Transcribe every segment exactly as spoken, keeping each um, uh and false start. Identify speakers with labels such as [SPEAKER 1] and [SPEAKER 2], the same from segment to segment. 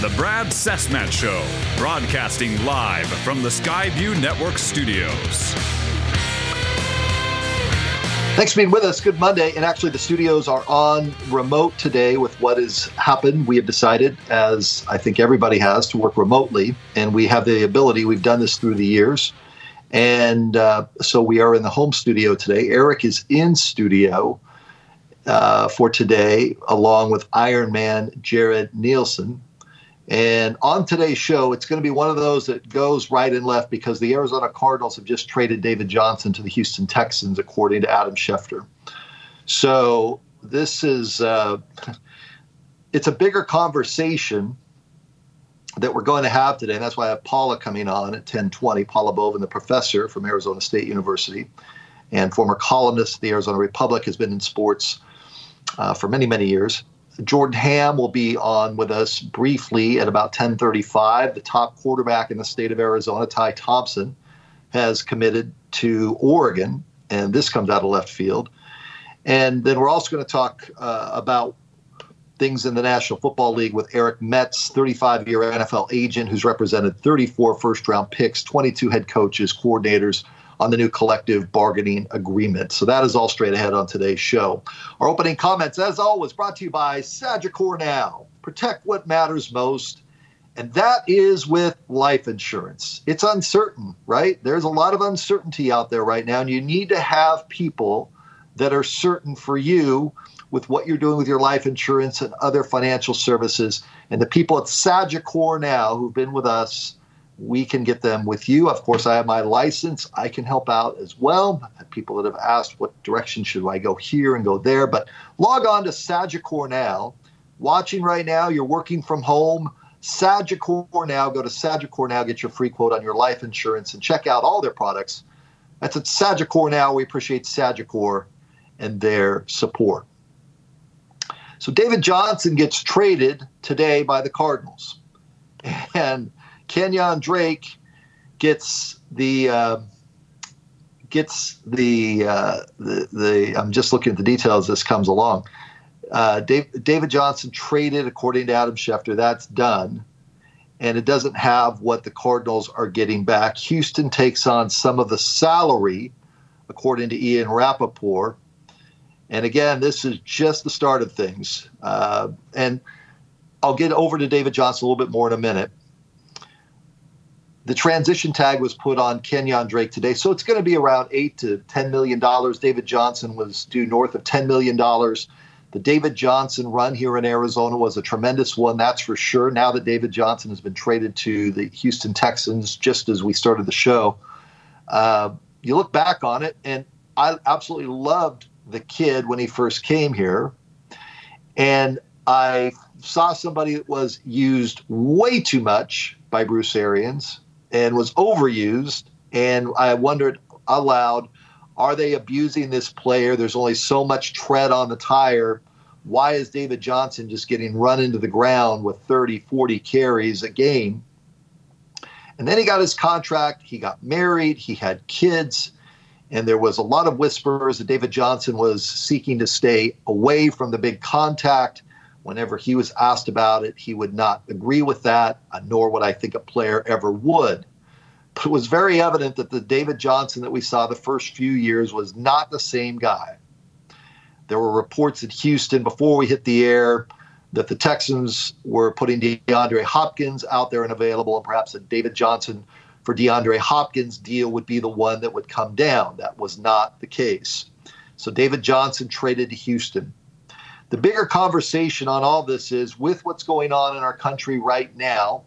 [SPEAKER 1] The Brad Cessmat Show, broadcasting live from the Skyview Network studios.
[SPEAKER 2] Thanks for being with us. Good Monday. And actually, the studios are on remote today with what has happened. We have decided, as I think everybody has, to work remotely. And we have the ability. We've done this through the years. And uh, so we are in the home studio today. Eric is in studio uh, for today, along with Iron Man Jared Nielsen. And on today's show, it's going to be one of those that goes right and left because the Arizona Cardinals have just traded David Johnson to the Houston Texans, according to Adam Schefter. So this is, uh, it's a bigger conversation that we're going to have today. And that's why I have Paula coming on at ten twenty, Paula Bovin, the professor from Arizona State University and former columnist of the Arizona Republic, has been in sports uh, for many, many years. Jordan Ham will be on with us briefly at about ten thirty-five. The top quarterback in the state of Arizona, Ty Thompson, has committed to Oregon, and this comes out of left field. And then we're also going to talk uh, about things in the National Football League with Eric Metz, thirty-five-year N F L agent who's represented thirty-four first-round picks, twenty-two head coaches, coordinators on the new collective bargaining agreement. So that is all straight ahead on today's show. Our opening comments, as always, brought to you by Sagicor Now. Protect what matters most, and that is with life insurance. It's uncertain, right? There's a lot of uncertainty out there right now, and you need to have people that are certain for you with what you're doing with your life insurance and other financial services. And the people at Sagicor Now who've been with us, we can get them with you. Of course, I have my license. I can help out as well. I've had people that have asked what direction should I go here and go there. But log on to Sagicor Now. Watching right now, you're working from home. Sagicor Now. Go to Sagicor Now. Get your free quote on your life insurance and check out all their products. That's at Sagicor Now. We appreciate Sagicor and their support. So David Johnson gets traded today by the Cardinals. And Kenyon Drake gets the uh, gets the, uh, the the. I'm just looking at the details. This comes along. Uh, Dave, David Johnson traded, according to Adam Schefter. That's done, and it doesn't have what the Cardinals are getting back. Houston takes on some of the salary, according to Ian Rappaport. And again, this is just the start of things. Uh, and I'll get over to David Johnson a little bit more in a minute. The transition tag was put on Kenyon Drake today, so it's going to be around eight to ten million dollars. David Johnson was due north of ten million dollars. The David Johnson run here in Arizona was a tremendous one, that's for sure. Now that David Johnson has been traded to the Houston Texans, just as we started the show, uh, you look back on it, and I absolutely loved the kid when he first came here, and I saw somebody that was used way too much by Bruce Arians and was overused. And I wondered aloud, are they abusing this player? There's only so much tread on the tire. Why is David Johnson just getting run into the ground with thirty, forty carries a game? And then he got his contract. He got married. He had kids. And there was a lot of whispers that David Johnson was seeking to stay away from the big contact. Whenever he was asked about it, he would not agree with that, nor would I think a player ever would. But it was very evident that the David Johnson that we saw the first few years was not the same guy. There were reports in Houston before we hit the air that the Texans were putting DeAndre Hopkins out there and available, and perhaps a David Johnson for DeAndre Hopkins deal would be the one that would come down. That was not the case. So David Johnson traded to Houston. The bigger conversation on all this is, with what's going on in our country right now,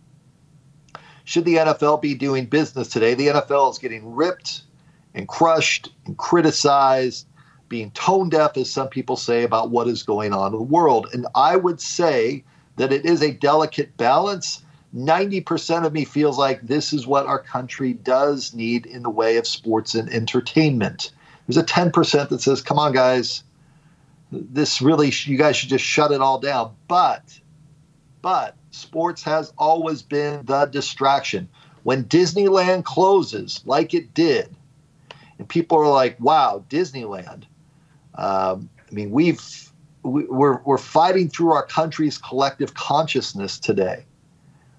[SPEAKER 2] should the N F L be doing business today? The N F L is getting ripped and crushed and criticized, being tone deaf, as some people say, about what is going on in the world. And I would say that it is a delicate balance. ninety percent of me feels like this is what our country does need in the way of sports and entertainment. There's a ten percent that says, come on, guys, this really, you guys should just shut it all down. But, but sports has always been the distraction. When Disneyland closes, like it did, and people are like, wow, Disneyland. Um, I mean, we've, we, we're, we're fighting through our country's collective consciousness today.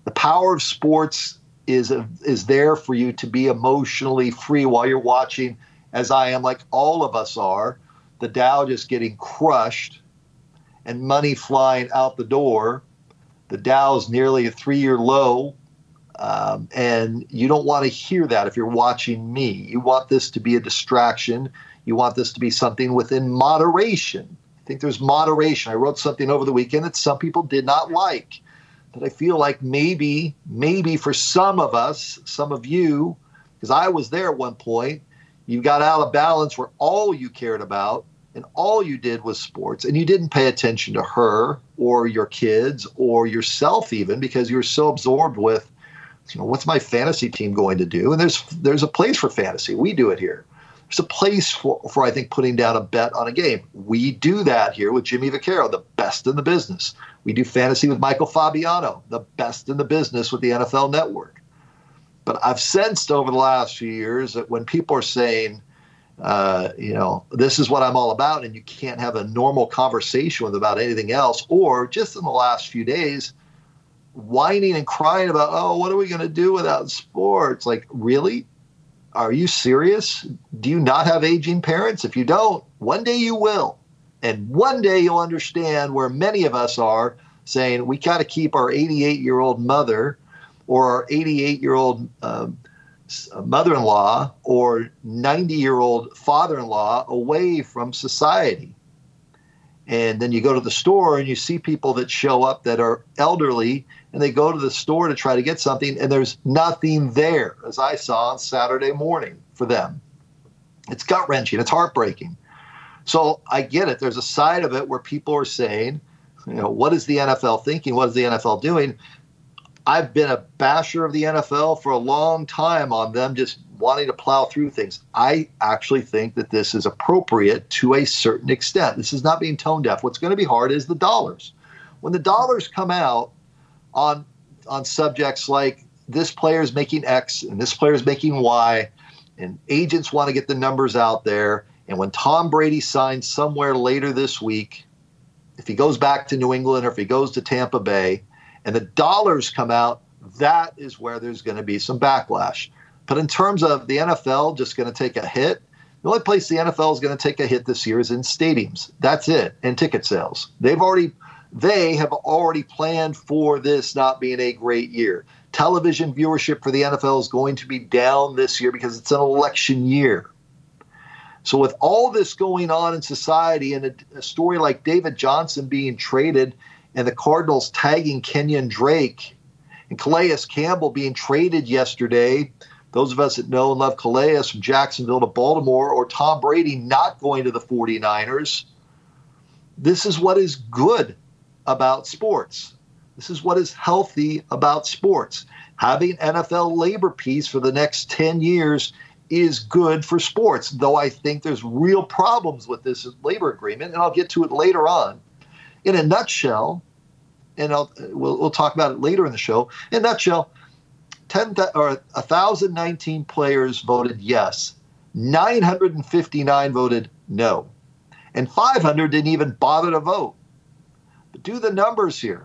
[SPEAKER 2] The power of sports is a, is there for you to be emotionally free while you're watching, as I am, like all of us are, the Dow just getting crushed and money flying out the door. The Dow is nearly a three-year low, um, and you don't want to hear that if you're watching me. You want this to be a distraction. You want this to be something within moderation. I think there's moderation. I wrote something over the weekend that some people did not like, that I feel like maybe, maybe for some of us, some of you, because I was there at one point, you got out of balance where all you cared about and all you did was sports, and you didn't pay attention to her or your kids or yourself even, because you were so absorbed with, you know, what's my fantasy team going to do? And there's there's a place for fantasy. We do it here. There's a place for, for I think, putting down a bet on a game. We do that here with Jimmy Vaccaro, the best in the business. We do fantasy with Michael Fabiano, the best in the business with the N F L Network. But I've sensed over the last few years that when people are saying, Uh, you know, this is what I'm all about, and you can't have a normal conversation with about anything else, or just in the last few days, whining and crying about, oh, what are we going to do without sports? Like, really? Are you serious? Do you not have aging parents? If you don't, one day you will. And one day you'll understand where many of us are saying we got to keep our eighty-eight-year-old mother or our eighty-eight-year-old um, mother-in-law or ninety-year-old father-in-law away from society. And then you go to the store and you see people that show up that are elderly, and they go to the store to try to get something, and there's nothing there, as I saw on Saturday morning for them. It's gut-wrenching. It's heartbreaking. So I get it. There's a side of it where people are saying, you know, what is the N F L thinking? What is the N F L doing? I've been a basher of the N F L for a long time on them just wanting to plow through things. I actually think that this is appropriate to a certain extent. This is not being tone deaf. What's going to be hard is the dollars. When the dollars come out on on subjects like this player is making X and this player is making Y, and agents want to get the numbers out there, and when Tom Brady signs somewhere later this week, if he goes back to New England or if he goes to Tampa Bay, and the dollars come out, that is where there's going to be some backlash. But in terms of the N F L just going to take a hit, the only place the N F L is going to take a hit this year is in stadiums. That's it, and ticket sales. They've already, they have already planned for this not being a great year. Television viewership for the N F L is going to be down this year because it's an election year. So with all this going on in society, and a, a story like David Johnson being traded, and the Cardinals tagging Kenyon Drake, and Calais Campbell being traded yesterday, those of us that know and love Calais from Jacksonville to Baltimore, or Tom Brady not going to the forty-niners, this is what is good about sports. This is what is healthy about sports. Having N F L labor peace for the next ten years is good for sports, though I think there's real problems with this labor agreement, and I'll get to it later on. In a nutshell, and I'll, we'll, we'll talk about it later in the show. In a nutshell, ten or one thousand nineteen players voted yes, nine hundred fifty-nine voted no, and five hundred didn't even bother to vote. But do the numbers here.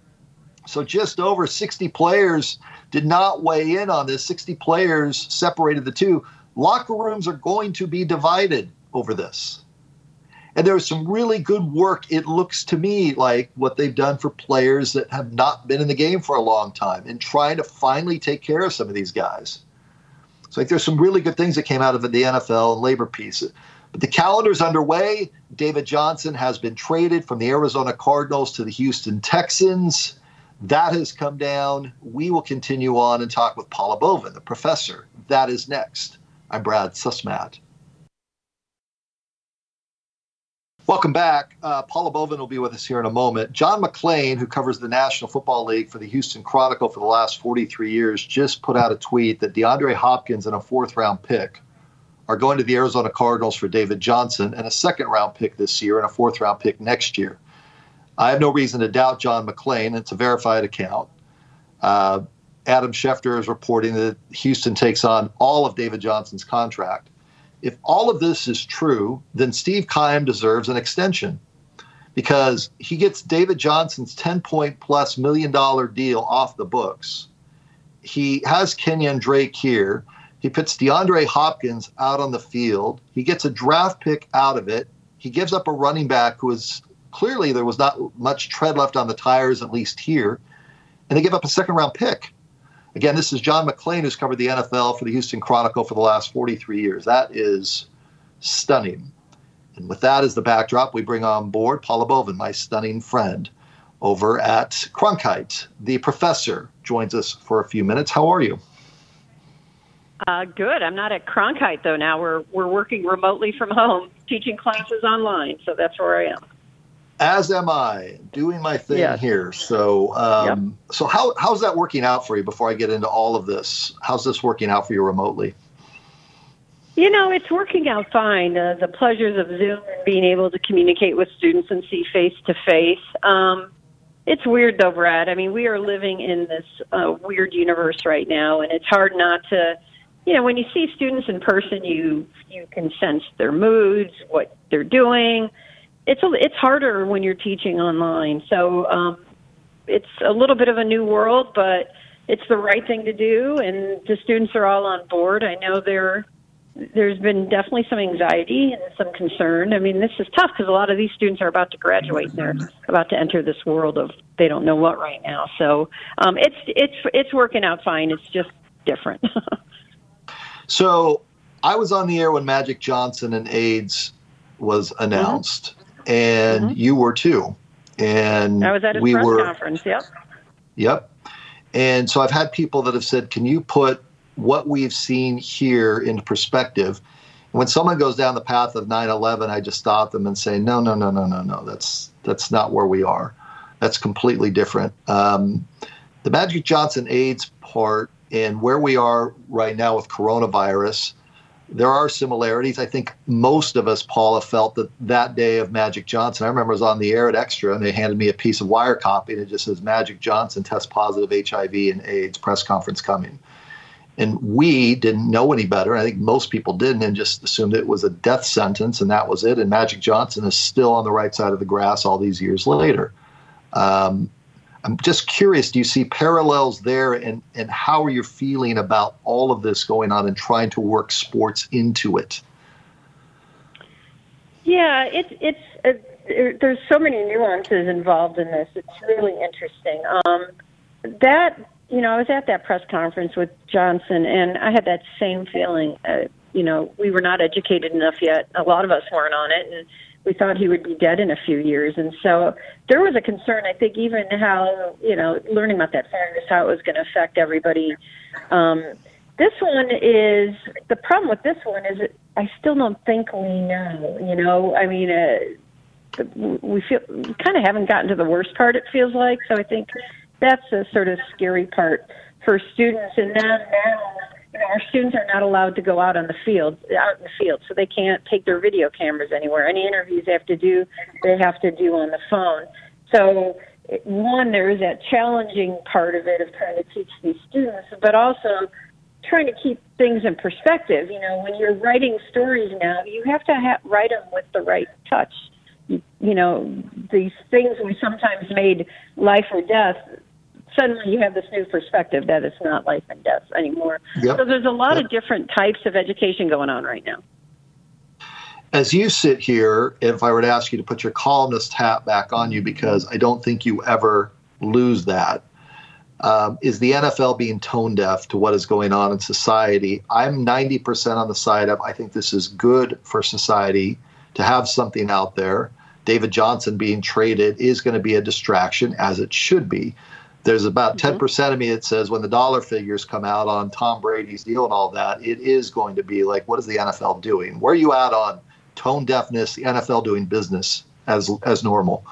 [SPEAKER 2] So just over sixty players did not weigh in on this. sixty players separated the two. Locker rooms are going to be divided over this. And there's some really good work, it looks to me like, what they've done for players that have not been in the game for a long time and trying to finally take care of some of these guys. So I think there's some really good things that came out of the N F L and labor piece. But the calendar's underway. David Johnson has been traded from the Arizona Cardinals to the Houston Texans. That has come down. We will continue on and talk with Paula Bovin, the professor. That is next. I'm Brad Sussmat. Welcome back. Uh, Paula Bovin will be with us here in a moment. John McClain, who covers the National Football League for the Houston Chronicle for the last forty-three years, just put out a tweet that DeAndre Hopkins and a fourth-round pick are going to the Arizona Cardinals for David Johnson, and a second-round pick this year and a fourth-round pick next year. I have no reason to doubt John McClain. It's a verified account. Uh, Adam Schefter is reporting that Houston takes on all of David Johnson's contract. If all of this is true, then Steve Keim deserves an extension, because he gets David Johnson's ten point plus million dollar deal off the books. He has Kenyon Drake here. He puts DeAndre Hopkins out on the field. He gets a draft pick out of it. He gives up a running back who is clearly there was not much tread left on the tires, at least here. And they give up a second round pick. Again, this is John McClain, who's covered the N F L for the Houston Chronicle for the last forty-three years. That is stunning. And with that as the backdrop, we bring on board Paula Boven, my stunning friend over at Cronkite. The professor joins us for a few minutes. How are you?
[SPEAKER 3] Uh, good. I'm not at Cronkite, though, now. We're we're working remotely from home, teaching classes online, so that's where I am.
[SPEAKER 2] As am I, doing my thing
[SPEAKER 3] yes.
[SPEAKER 2] here. So um,
[SPEAKER 3] yep.
[SPEAKER 2] so how how's that working out for you before I get into all of this? How's this working out for you remotely?
[SPEAKER 3] You know, it's working out fine. Uh, the pleasures of Zoom and being able to communicate with students and see face-to-face. Um, it's weird, though, Brad. I mean, we are living in this uh, weird universe right now, and it's hard not to, you know, when you see students in person, you you can sense their moods, what they're doing. It's a, it's harder when you're teaching online. So um, it's a little bit of a new world, but it's the right thing to do, and the students are all on board. I know they're There's been definitely some anxiety and some concern. I mean, this is tough because a lot of these students are about to graduate and they're about to enter this world of they don't know what right now. So um, it's it's it's working out fine. It's just different.
[SPEAKER 2] So I was on the air when Magic Johnson and AIDS was announced, mm-hmm. and mm-hmm. you were too. And
[SPEAKER 3] I was at a
[SPEAKER 2] we
[SPEAKER 3] press
[SPEAKER 2] were,
[SPEAKER 3] conference. Yep.
[SPEAKER 2] Yep. And so I've had people that have said, "Can you put what we've seen here into perspective?" And when someone goes down the path of nine eleven, I just stop them and say, no, no, no, no, no, no. That's that's not where we are. That's completely different. Um, the Magic Johnson AIDS part and where we are right now with coronavirus, there are similarities. I think most of us, Paula, felt that that day of Magic Johnson, I remember I was on the air at Extra and they handed me a piece of wire copy and it just says Magic Johnson tests positive H I V and AIDS, press conference coming. And we didn't know any better. I think most people didn't and just assumed it was a death sentence and that was it. And Magic Johnson is still on the right side of the grass all these years later. Um, I'm just curious, do you see parallels there, and, and how are you feeling about all of this going on and trying to work sports into it?
[SPEAKER 3] Yeah, it's, it's, uh, there's so many nuances involved in this. It's really interesting. Um, that, You know, I was at that press conference with Johnson, and I had that same feeling. Uh, you know, we were not educated enough yet. A lot of us weren't on it, and we thought he would be dead in a few years. And so there was a concern, I think, even how, you know, learning about that virus, how it was going to affect everybody. Um, this one is, the problem with this one is that I still don't think we know, you know. I mean, uh, we feel we kind of haven't gotten to the worst part, it feels like. So I think that's a sort of scary part for students. And now, now you know, our students are not allowed to go out on the field, out in the field, so they can't take their video cameras anywhere. Any interviews they have to do, they have to do on the phone. So, one, there is that challenging part of it of trying to teach these students, but also trying to keep things in perspective. You know, when you're writing stories now, you have to ha- write them with the right touch. You, you know, these things we sometimes made life or death, suddenly you have this new perspective that it's not life and death anymore. Yep. So there's a lot yep. of different types of education going on right now.
[SPEAKER 2] As you sit here, if I were to ask you to put your columnist hat back on you, because I don't think you ever lose that, um, is the N F L being tone deaf to what is going on in society? I'm ninety percent on the side of, I think this is good for society to have something out there. David Johnson being traded is going to be a distraction, as it should be. There's about mm-hmm. ten percent of me that says when the dollar figures come out on Tom Brady's deal and all that, it is going to be like, what is the N F L doing? Where are you at on tone deafness, the N F L doing business as as normal?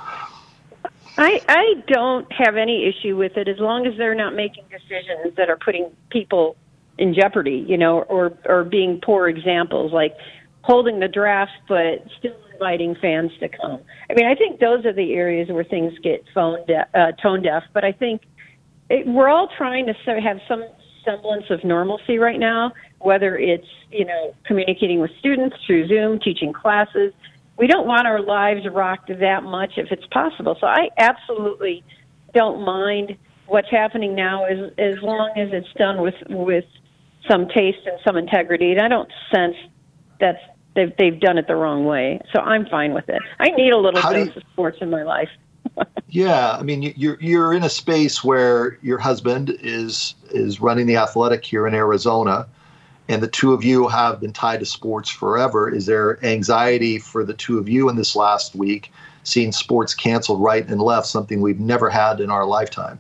[SPEAKER 3] I, I don't have any issue with it as long as they're not making decisions that are putting people in jeopardy, you know, or, or being poor examples, like holding the draft but still inviting fans to come. I mean, I think those are the areas where things get phone de- uh, tone deaf, but I think it, we're all trying to so have some semblance of normalcy right now, whether it's, you know, communicating with students through Zoom, teaching classes. we don't want our lives rocked that much if it's possible. So I absolutely don't mind what's happening now as as long as it's done with with some taste and some integrity. And I don't sense that's they've they've done it the wrong way. So I'm fine with it. I need a little dose of sports in my life.
[SPEAKER 2] Yeah, I mean, you're you're in a space where your husband is is running the Athletic here in Arizona, and the two of you have been tied to sports forever. Is there anxiety for the two of you in this last week, seeing sports canceled right and left, something we've never had in our lifetime?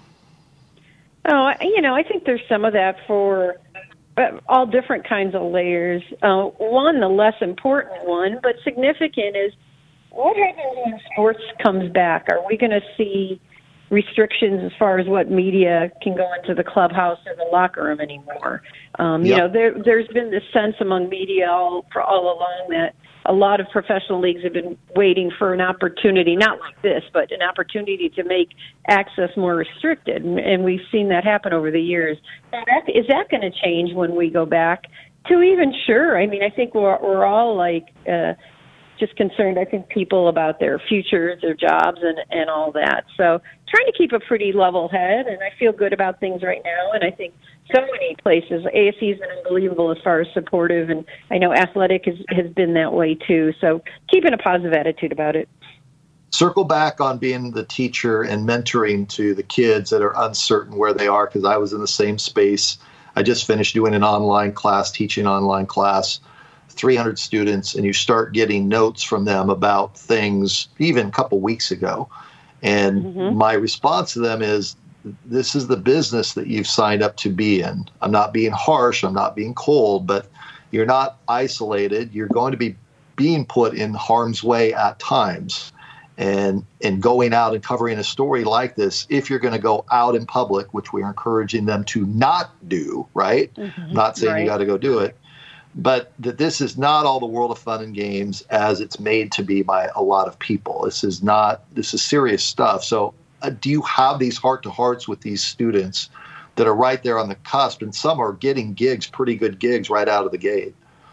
[SPEAKER 3] Oh, you know, I think there's some of that for all different kinds of layers. Uh, one, the less important one, but significant, is what happens when sports comes back? Are we going to see restrictions as far as what media can go into the clubhouse or the locker room anymore? Um,
[SPEAKER 2] yep.
[SPEAKER 3] You know, there, there's been this sense among media all, for all along that a lot of professional leagues have been waiting for an opportunity, not like this, but an opportunity to make access more restricted. And, and we've seen that happen over the years. Now, that, is that going to change when we go back to even sure? I mean, I think we're, we're all like, uh, just concerned, I think, people about their futures, their jobs, and, and all that. So trying to keep a pretty level head, and I feel good about things right now. And I think so many places, A S C's been unbelievable as far as supportive, and I know Athletic has, has been that way too. So keeping a positive attitude about it.
[SPEAKER 2] Circle back on being the teacher and mentoring to the kids that are uncertain where they are, because I was in the same space. I just finished doing an online class, teaching an online class, three hundred students, and you start getting notes from them about things even a couple weeks ago. And mm-hmm. my response to them is, this is the business that you've signed up to be in. I'm not being harsh. I'm not being cold, but you're not isolated. You're going to be being put in harm's way at times. And, and going out and covering a story like this, if you're going to go out in public, which we are encouraging them to not do, right? Mm-hmm. Not saying right. You got to go do it. But that this is not all the world of fun and games as it's made to be by a lot of people. This is not, this is serious stuff. So uh, do you have these heart-to-hearts with these students that are right there on the cusp, and some are getting gigs, pretty good gigs right out of the gate?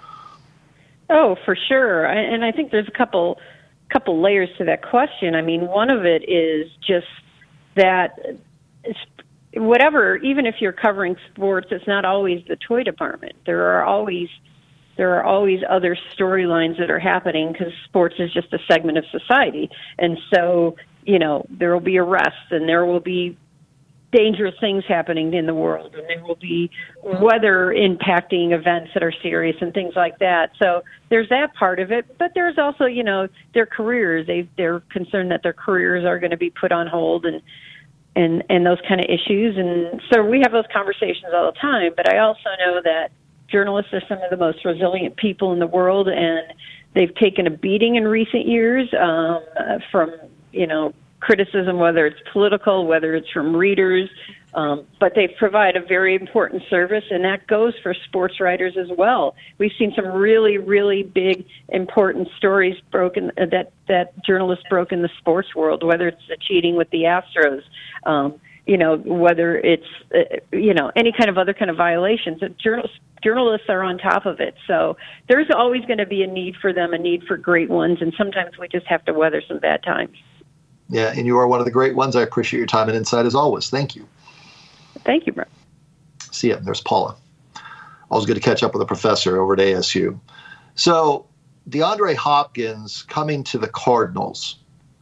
[SPEAKER 3] Oh, for sure. And I think there's a couple couple layers to that question. I mean, one of it is just that whatever, even if you're covering sports, it's not always the toy department. There are always there are always other storylines that are happening because sports is just a segment of society. And so, you know, there will be arrests and there will be dangerous things happening in the world, and there will be weather impacting events that are serious and things like that. So there's that part of it, but there's also, you know, their careers. They they're concerned that their careers are going to be put on hold and and and those kind of issues. And so we have those conversations all the time. But I also know that journalists are some of the most resilient people in the world, and they've taken a beating in recent years um, from, you know, criticism, whether it's political, whether it's from readers, um, but they provide a very important service, and that goes for sports writers as well. We've seen some really, really big, important stories broken uh, that that journalists broke in the sports world, whether it's the cheating with the Astros, um, you know, whether it's uh, you know any kind of other kind of violations. Journalists journalists are on top of it, so there's always going to be a need for them, a need for great ones, and sometimes we just have to weather some bad times.
[SPEAKER 2] Yeah, and you are one of the great ones. I appreciate your time and insight as always. Thank you.
[SPEAKER 3] Thank you, Brett.
[SPEAKER 2] See ya. There's Paula. Always good to catch up with a professor over at A S U. So DeAndre Hopkins coming to the Cardinals.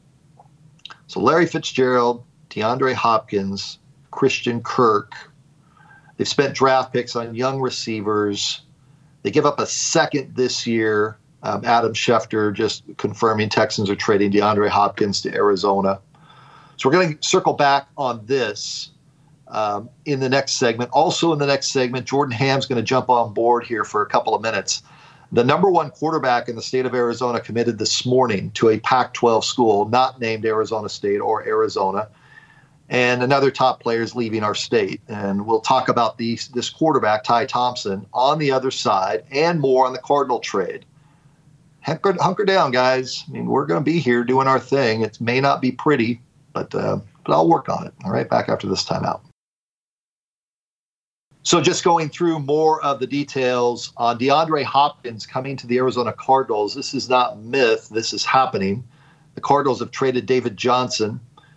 [SPEAKER 2] So Larry Fitzgerald, DeAndre Hopkins, Christian Kirk. They've spent draft picks on young receivers. They give up a second this year. Um, Adam Schefter just confirming Texans are trading DeAndre Hopkins to Arizona. So we're going to circle back on this um, in the next segment. Also in the next segment, Jordan Ham's going to jump on board here for a couple of minutes. The number one quarterback in the state of Arizona committed this morning to a Pac twelve school not named Arizona State or Arizona. And another top player is leaving our state. And we'll talk about these, this quarterback, Ty Thompson, on the other side and more on the Cardinal trade. Hunker, hunker down, guys. I mean, we're going to be here doing our thing. It may not be pretty, but uh, but I'll work on it. All right, back after this timeout. So just going through more of the details on DeAndre Hopkins coming to the Arizona Cardinals. This is not myth. This is happening. The Cardinals have traded David Johnson,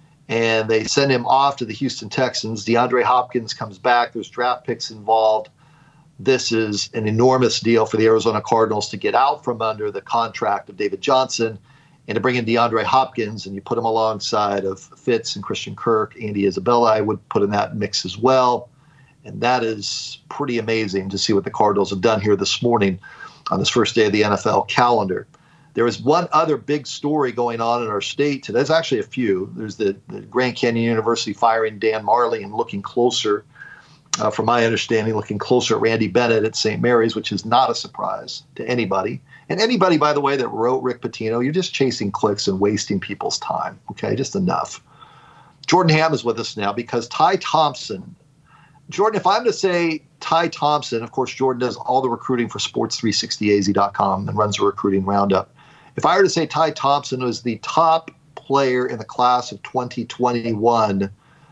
[SPEAKER 2] and they send him off to the Houston Texans. DeAndre Hopkins comes back. There's draft picks involved. This is an enormous deal for the Arizona Cardinals to get out from under the contract of David Johnson and to bring in DeAndre Hopkins, and you put him alongside of Fitz and Christian Kirk, Andy Isabella, I would put in that mix as well. And that is pretty amazing to see what the Cardinals have done here this morning on this first day of the N F L calendar. There is one other big story going on in our state today. There's actually a few. There's the, the Grand Canyon University firing Dan Marley and looking closer, uh, from my understanding, looking closer at Randy Bennett at Saint Mary's, which is not a surprise to anybody. And anybody, by the way, that wrote Rick Pitino, you're just chasing clicks and wasting people's time. Okay, just enough. Jordan Ham is with us now because Ty Thompson. Jordan, if I'm to say Ty Thompson, of course, Jordan does all the recruiting for sports three sixty A Z dot com and runs a recruiting roundup. If I were to say Ty Thompson was the top player in the class of twenty twenty-one,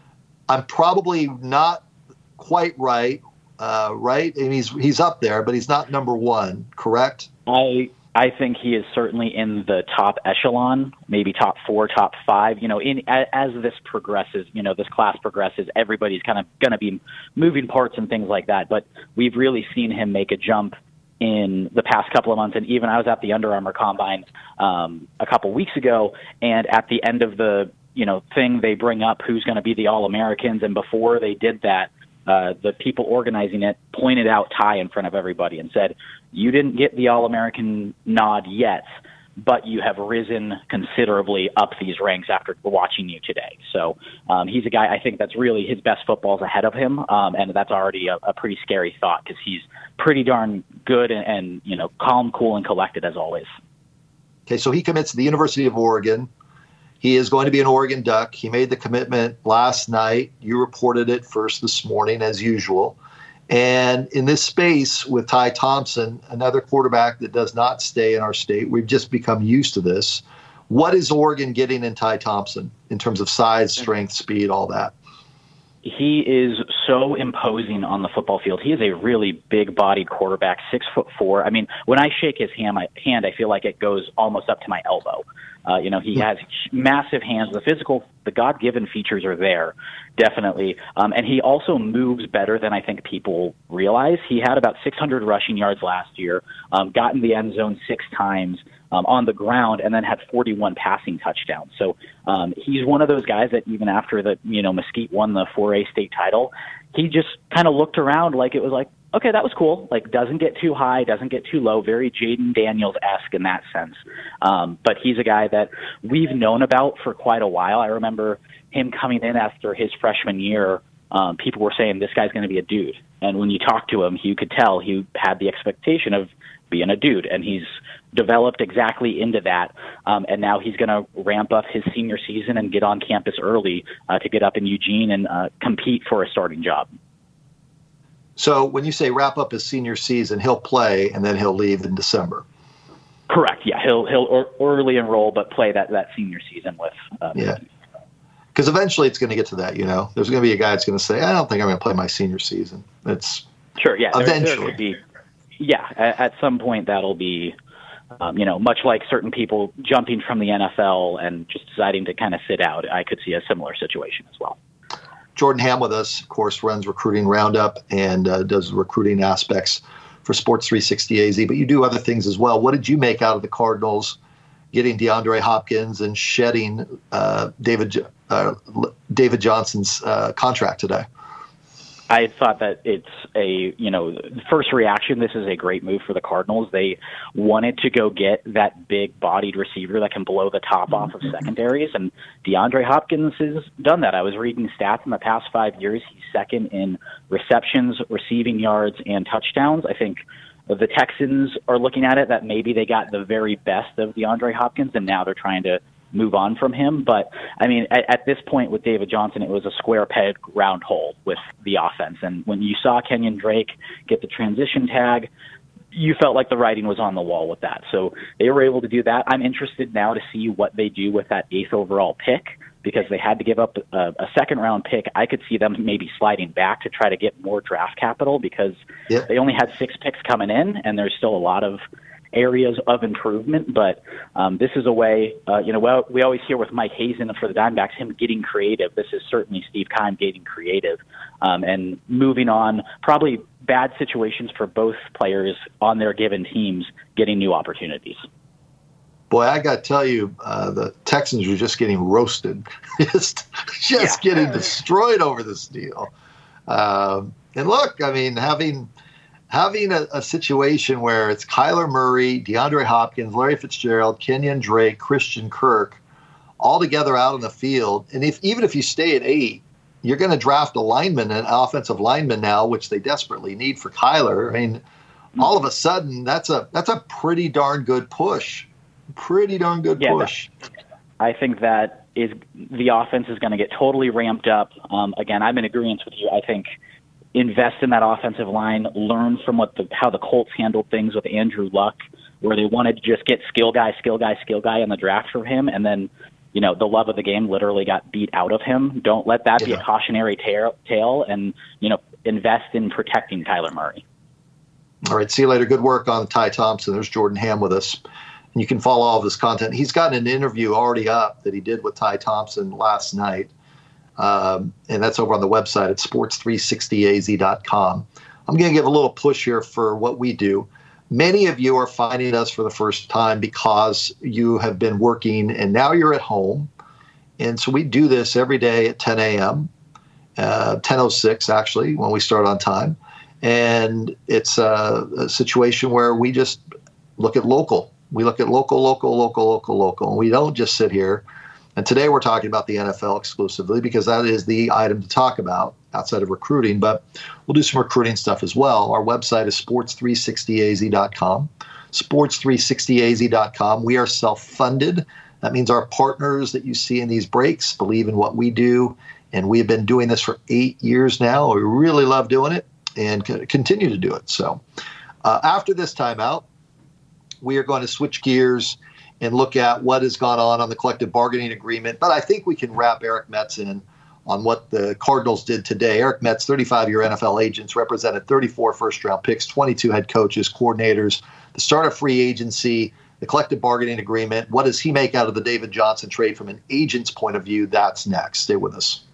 [SPEAKER 2] I'm probably not quite right, uh, right? I mean, he's he's up there, but he's not number one, correct?
[SPEAKER 4] I I think he is certainly in the top echelon, maybe top four, top five. You know, in as this progresses, you know, this class progresses, everybody's kind of going to be moving parts and things like that. But we've really seen him make a jump in the past couple of months. And even I was at the Under Armour Combine um, a couple weeks ago, and at the end of the, you know, thing, they bring up who's going to be the All-Americans. And before they did that, Uh, the people organizing it pointed out Ty in front of everybody and said, you didn't get the All-American nod yet, but you have risen considerably up these ranks after watching you today. So um, he's a guy, I think that's really his best football's ahead of him, um, and that's already a, a pretty scary thought because he's pretty darn good and, and, you know, calm, cool, and collected as always.
[SPEAKER 2] Okay, so he commits to the University of Oregon. He is going to be an Oregon Duck. He made the commitment last night. You reported it first this morning, as usual. And in this space with Ty Thompson, another quarterback that does not stay in our state, we've just become used to this. What is Oregon getting in Ty Thompson in terms of size, strength, speed, all that?
[SPEAKER 4] He is so imposing on the football field. He is a really big-bodied quarterback, six foot four. I mean, when I shake his hand, I, hand, I feel like it goes almost up to my elbow. Uh, you know, he has massive hands. The physical, the God-given features are there, definitely. Um, and he also moves better than I think people realize. He had about six hundred rushing yards last year, um, got in the end zone six times um, on the ground, and then had forty-one passing touchdowns. So um, he's one of those guys that even after the, you know, Mesquite won the four A state title, he just kind of looked around like it was like, okay, that was cool. Like, doesn't get too high, doesn't get too low. Very Jaden Daniels-esque in that sense. Um, but he's a guy that we've known about for quite a while. I remember him coming in after his freshman year. Um, people were saying this guy's going to be a dude. And when you talk to him, you could tell he had the expectation of being a dude. And he's developed exactly into that. Um, and now he's going to ramp up his senior season and get on campus early uh, to get up in Eugene and uh, compete for a starting job.
[SPEAKER 2] So when you say wrap up his senior season, he'll play and then he'll leave in December.
[SPEAKER 4] Correct. Yeah, he'll he'll early enroll, but play that, that senior season with. Uh,
[SPEAKER 2] yeah, because eventually it's going to get to that. You know, there's going to be a guy that's going to say, "I don't think I'm going to play my senior season." It's
[SPEAKER 4] sure. Yeah,
[SPEAKER 2] eventually.
[SPEAKER 4] There, there would be, yeah, at, at some point that'll be, um, you know, much like certain people jumping from the N F L and just deciding to kind of sit out. I could see a similar situation as well.
[SPEAKER 2] Jordan Ham with us, of course, runs Recruiting Roundup and uh, does recruiting aspects for Sports three sixty A Z, but you do other things as well. What did you make out of the Cardinals getting DeAndre Hopkins and shedding uh, David uh, David Johnson's uh, contract today?
[SPEAKER 4] I thought that it's a, you know, first reaction, this is a great move for the Cardinals. They wanted to go get that big-bodied receiver that can blow the top off of secondaries, and DeAndre Hopkins has done that. I was reading stats in the past five years. He's second in receptions, receiving yards, and touchdowns. I think the Texans are looking at it that maybe they got the very best of DeAndre Hopkins, and now they're trying to move on from him. But, I mean, at, at this point with David Johnson, it was a square peg, round hole with the offense. And when you saw Kenyon Drake get the transition tag, you felt like the writing was on the wall with that. So they were able to do that. I'm interested now to see what they do with that eighth overall pick. because they had to give up a, a second round pick. I could see them maybe sliding back to try to get more draft capital because yep. they only had six picks coming in, and there's still a lot of areas of improvement. But um, this is a way, uh, you know, well, we always hear with Mike Hazen for the Diamondbacks, him getting creative. This is certainly Steve Keim getting creative um, and moving on. Probably bad situations for both players on their given teams, getting new opportunities.
[SPEAKER 2] Boy, I got to tell you, uh, the Texans were just getting roasted, just just yeah. getting destroyed over this deal. Um, and look, I mean, having having a, a situation where it's Kyler Murray, DeAndre Hopkins, Larry Fitzgerald, Kenyon Drake, Christian Kirk, all together out on the field, and if even if you stay at eight, you're going to draft a lineman, an offensive lineman now, which they desperately need for Kyler. I mean, all of a sudden, that's a that's a pretty darn good push. Pretty darn good
[SPEAKER 4] yeah,
[SPEAKER 2] push.
[SPEAKER 4] I think that is the offense is going to get totally ramped up. Um, again, I'm in agreement with you. I think invest in that offensive line, learn from what the how the Colts handled things with Andrew Luck, where they wanted to just get skill guy, skill guy, skill guy in the draft for him, and then you know the love of the game literally got beat out of him. Don't let that yeah. be a cautionary tale, and you know invest in protecting Kyler Murray.
[SPEAKER 2] All right, see you later. Good work on Ty Thompson. There's Jordan Ham with us. And you can follow all of his content. He's got an interview already up that he did with Ty Thompson last night. Um, and that's over on the website at sports three sixty a z dot com. I'm going to give a little push here for what we do. Many of you are finding us for the first time because you have been working and now you're at home. And so we do this every day at ten a.m., uh, ten oh six actually, when we start on time. And it's a, a situation where we just look at local. We look at local, local, local, local, local, and we don't just sit here. And today we're talking about the N F L exclusively because that is the item to talk about outside of recruiting, but we'll do some recruiting stuff as well. Our website is sports three sixty a z dot com, sports three sixty a z dot com. We are self-funded. That means our partners that you see in these breaks believe in what we do, and we have been doing this for eight years now. We really love doing it and continue to do it. So uh, after this timeout, we are going to switch gears and look at what has gone on on the collective bargaining agreement. But I think we can wrap Eric Metz in on what the Cardinals did today. Eric Metz, thirty-five-year N F L agents, represented thirty-four first-round picks, twenty-two head coaches, coordinators, the start of free agency, the collective bargaining agreement. What does he make out of the David Johnson trade from an agent's point of view? That's next. Stay with us.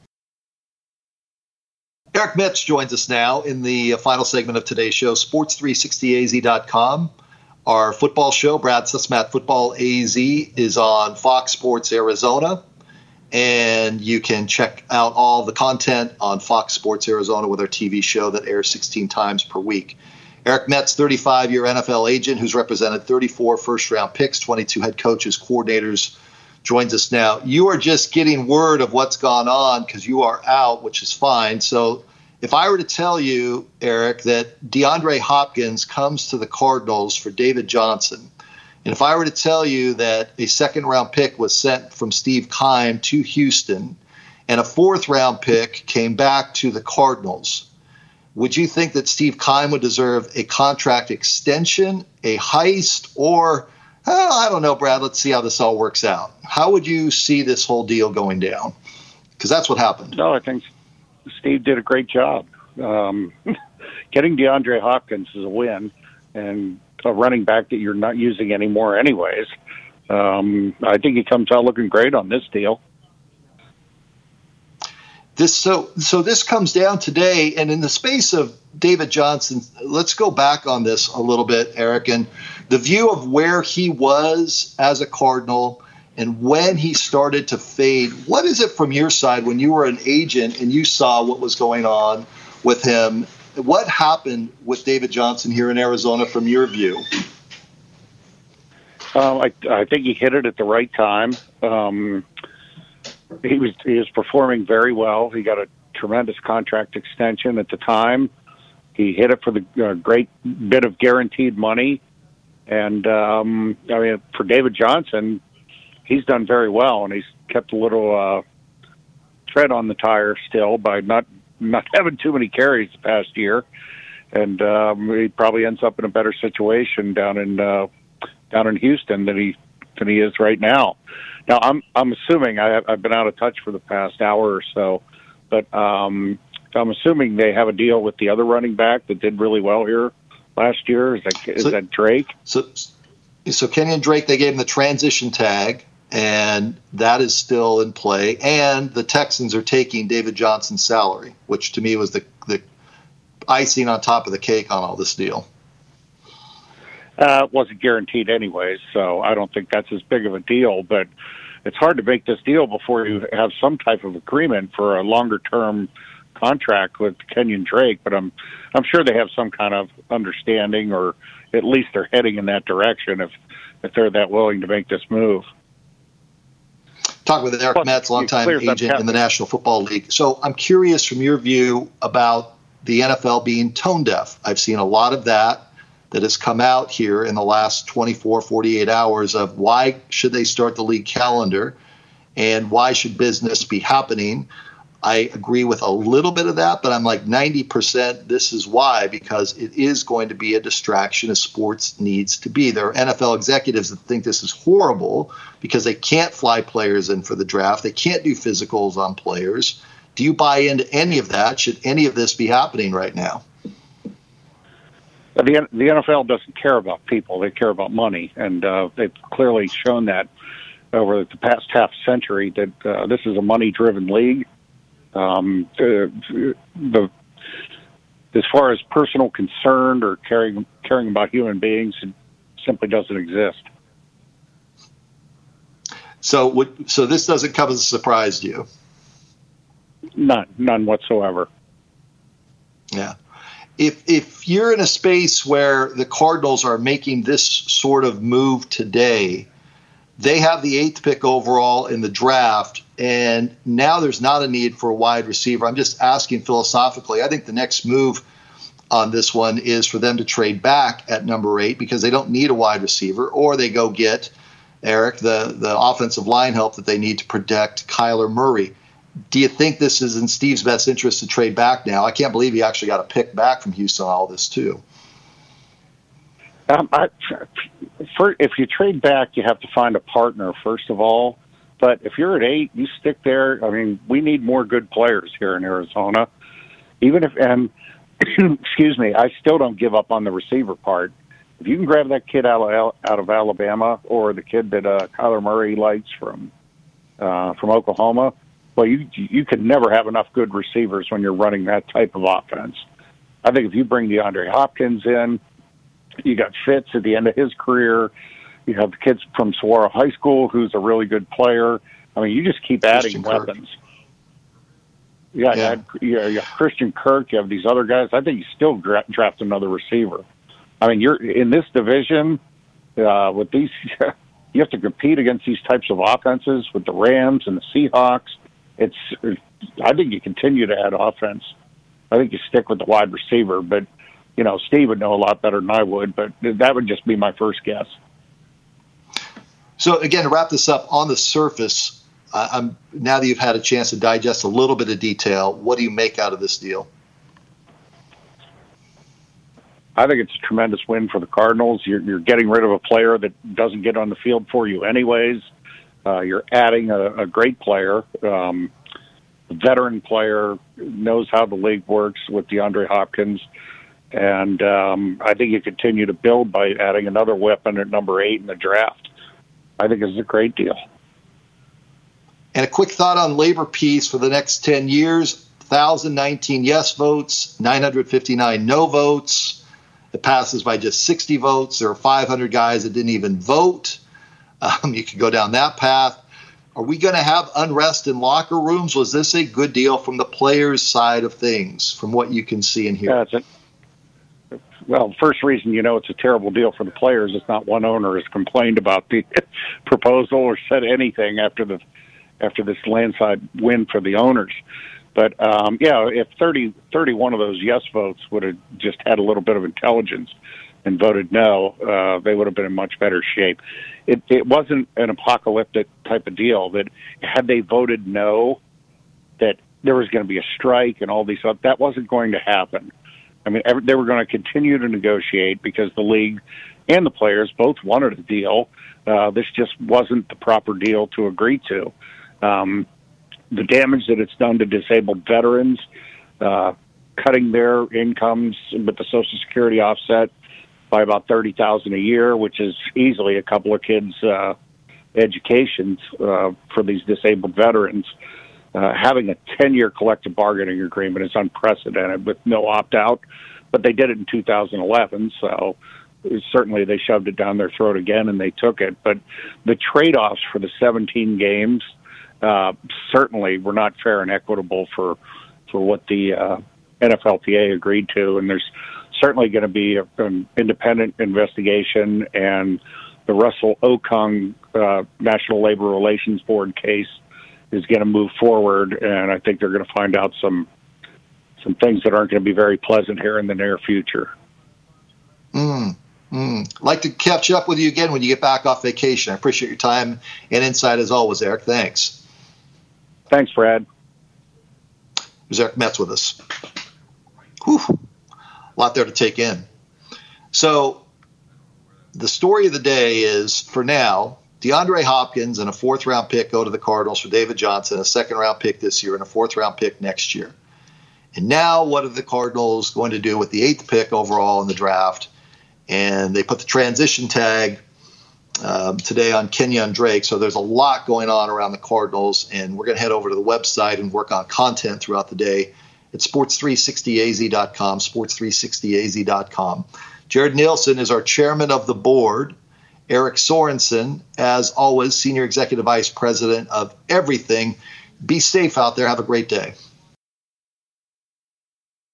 [SPEAKER 2] Eric Metz joins us now in the final segment of today's show, sports three sixty a z dot com. Our football show, Brad Sussmat Football A Z, is on Fox Sports Arizona, and you can check out all the content on Fox Sports Arizona with our T V show that airs sixteen times per week. Eric Metz, thirty-five-year N F L agent who's represented thirty-four first-round picks, twenty-two head coaches, coordinators, joins us now. You are just getting word of what's gone on because you are out, which is fine. So if I were to tell you, Eric, that DeAndre Hopkins comes to the Cardinals for David Johnson, and if I were to tell you that a second-round pick was sent from Steve Keim to Houston and a fourth-round pick came back to the Cardinals, would you think that Steve Keim would deserve a contract extension, a heist, or, oh, I don't know, Brad, let's see how this all works out? How would you see this whole deal going down? Because that's what happened.
[SPEAKER 5] No, I think Steve did a great job. Um, getting DeAndre Hopkins is a win, and a running back that you're not using anymore anyways. Um, I think he comes out looking great on this deal.
[SPEAKER 2] This so so this comes down today, and in the space of David Johnson, let's go back on this a little bit, Eric, and the view of where he was as a Cardinal and when he started to fade. What is it from your side when you were an agent and you saw what was going on with him? What happened with David Johnson here in Arizona from your view?
[SPEAKER 5] Uh, I, I think he hit it at the right time. Um, he was he was performing very well. He got a tremendous contract extension at the time. He hit it for the uh, great bit of guaranteed money. And, um, I mean, for David Johnson, he's done very well, and he's kept a little uh, tread on the tire still by not not having too many carries the past year. And um, he probably ends up in a better situation down in uh, down in Houston than he than he is right now. Now, I'm I'm assuming I, I've been out of touch for the past hour or so, but um, I'm assuming they have a deal with the other running back that did really well here last year. Is that is
[SPEAKER 2] so,
[SPEAKER 5] that Drake?
[SPEAKER 2] So, so Kenyon Drake, they gave him the transition tag, and that is still in play. And the Texans are taking David Johnson's salary, which to me was the the icing on top of the cake on all this deal.
[SPEAKER 5] Uh, it wasn't guaranteed anyways, so I don't think that's as big of a deal. But it's hard to make this deal before you have some type of agreement for a longer-term contract with Kenyon Drake. But I'm I'm sure they have some kind of understanding, or at least they're heading in that direction if if they're that willing to make this move.
[SPEAKER 2] Talk with Eric
[SPEAKER 5] Plus,
[SPEAKER 2] Metz, longtime agent in the National Football League. So I'm curious from your view about the N F L being tone deaf. I've seen a lot of that. that has come out here in the last twenty-four, forty-eight hours of why should they start the league calendar and why should business be happening. I agree with a little bit of that, but I'm like ninety percent this is why, because it is going to be a distraction as sports needs to be. There are N F L executives that think this is horrible because they can't fly players in for the draft. They can't do physicals on players. Do you buy into any of that? Should any of this be happening right now?
[SPEAKER 5] The, the N F L doesn't care about people. They care about money, and uh, they've clearly shown that over the past half century that uh, this is a money-driven league. Um, the, the as far as personal concern or caring caring about human beings, it simply doesn't exist.
[SPEAKER 2] So, would, so this doesn't come as a surprise to you?
[SPEAKER 5] None, none whatsoever.
[SPEAKER 2] Yeah. If if you're in a space where the Cardinals are making this sort of move today, they have the eighth pick overall in the draft, and now there's not a need for a wide receiver. I'm just asking philosophically. I think the next move on this one is for them to trade back at number eight because they don't need a wide receiver, or they go get, Eric, the, the offensive line help that they need to protect Kyler Murray. Do you think this is in Steve's best interest to trade back now? I can't believe he actually got a pick back from Houston on all this, too.
[SPEAKER 5] Um, I, for, if you trade back, you have to find a partner, first of all. But if you're at eight, you stick there. I mean, we need more good players here in Arizona. Even if, and excuse me, I still don't give up on the receiver part. If you can grab that kid out of, out of Alabama or the kid that uh, Kyler Murray likes from uh, from Oklahoma, well, you you can never have enough good receivers when you're running that type of offense. I think if you bring DeAndre Hopkins in, you got Fitz at the end of his career. You have the kids from Saguaro High School, who's a really good player. I mean, you just keep adding
[SPEAKER 2] Christian
[SPEAKER 5] weapons. Yeah,
[SPEAKER 2] Yeah.
[SPEAKER 5] You, had, you, know, you have Christian Kirk. You have these other guys. I think you still dra- draft another receiver. I mean, you're in this division uh, with these. You have to compete against these types of offenses with the Rams and the Seahawks. It's. I think you continue to add offense. I think you stick with the wide receiver, but you know, Steve would know a lot better than I would. But that would just be my first guess.
[SPEAKER 2] So again, to wrap this up, on the surface, uh, I'm, now that you've had a chance to digest a little bit of detail, what do you make out of this deal?
[SPEAKER 5] I think it's a tremendous win for the Cardinals. You're, you're getting rid of a player that doesn't get on the field for you anyways. Uh, you're adding a, a great player, um, a veteran player, knows how the league works with DeAndre Hopkins. And um, I think you continue to build by adding another weapon at number eight in the draft. I think it's a great deal.
[SPEAKER 2] And a quick thought on labor peace for the next ten years, one thousand nineteen yes votes, nine hundred fifty-nine no votes. It passes by just sixty votes. There are five hundred guys that didn't even vote. Um, you could go down that path. Are we going to have unrest in locker rooms? Was this a good deal from the players' side of things, from what you can see and hear?
[SPEAKER 5] Yeah, it's a, well, first reason you know it's a terrible deal for the players is not one owner has complained about the proposal or said anything after the after this landslide win for the owners. But, um, yeah, if thirty, thirty-one of those yes votes would have just had a little bit of intelligence and voted no, uh, they would have been in much better shape. It, it wasn't an apocalyptic type of deal that had they voted no, that there was going to be a strike and all these stuff. That wasn't going to happen. I mean, every, they were going to continue to negotiate because the league and the players both wanted a deal. Uh, this just wasn't the proper deal to agree to. Um, the damage that it's done to disabled veterans, uh, cutting their incomes with the Social Security offset by about thirty thousand dollars a year, which is easily a couple of kids' uh, educations uh, for these disabled veterans. Uh, having a ten-year collective bargaining agreement is unprecedented with no opt-out, but they did it in two thousand eleven, so certainly they shoved it down their throat again and they took it. But the trade-offs for the seventeen games uh, certainly were not fair and equitable for for what the uh, N F L P A agreed to, and there's certainly going to be a, an independent investigation, and the Russell Okung uh, National Labor Relations Board case is going to move forward, and I think they're going to find out some some things that aren't going to be very pleasant here in the near future.
[SPEAKER 2] Mm, mm. I'd like to catch up with you again when you get back off vacation. I appreciate your time and insight as always, Eric. Thanks.
[SPEAKER 5] Thanks, Brad.
[SPEAKER 2] There's Eric Metz with us. Whew. A lot there to take in. So the story of the day is, for now, DeAndre Hopkins and a fourth-round pick go to the Cardinals for David Johnson, a second-round pick this year and a fourth-round pick next year. And now what are the Cardinals going to do with the eighth pick overall in the draft? And they put the transition tag um, today on Kenyon Drake. So there's a lot going on around the Cardinals, and we're going to head over to the website and work on content throughout the day at sports three sixty a z dot com, sports three sixty a z dot com. Jared Nielsen is our chairman of the board. Eric Sorensen, as always, Senior Executive Vice President of everything. Be safe out there. Have a great day.